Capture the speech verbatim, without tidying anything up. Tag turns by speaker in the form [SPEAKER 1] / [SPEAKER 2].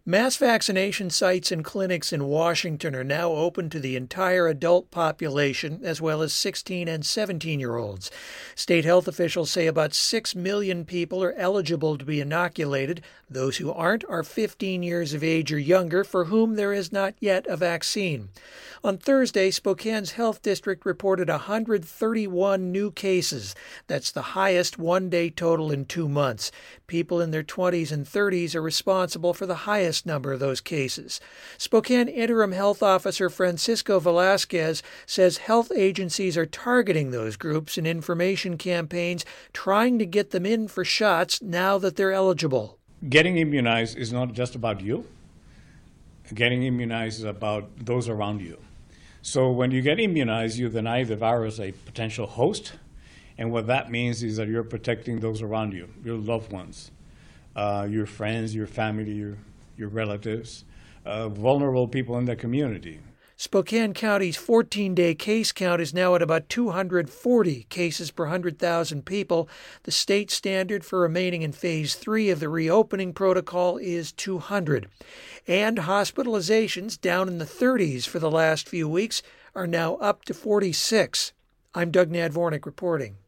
[SPEAKER 1] Mass vaccination sites and clinics in Washington are now open to the entire adult population, as well as sixteen and seventeen-year-olds. State health officials say about six million people are eligible to be inoculated. Those who aren't are fifteen years of age or younger, for whom there is not yet a vaccine. On Thursday, Spokane's health district reported one hundred thirty-one new cases. That's the highest one-day total in two months. People in their twenties and thirties are responsible for the highest number of those cases. Spokane Interim Health Officer Francisco Velasquez says health agencies are targeting those groups in information campaigns, trying to get them in for shots now that they're eligible.
[SPEAKER 2] Getting immunized is not just about you. Getting immunized is about those around you. So when you get immunized, you deny the virus a potential host, and what that means is that you're protecting those around you, your loved ones, uh, your friends, your family, your your relatives, uh, vulnerable people in the community.
[SPEAKER 1] Spokane County's fourteen-day case count is now at about two hundred forty cases per one hundred thousand people. The state standard for remaining in Phase three of the reopening protocol is two hundred. And hospitalizations, down in the thirties for the last few weeks, are now up to forty-six. I'm Doug Nadvornik reporting.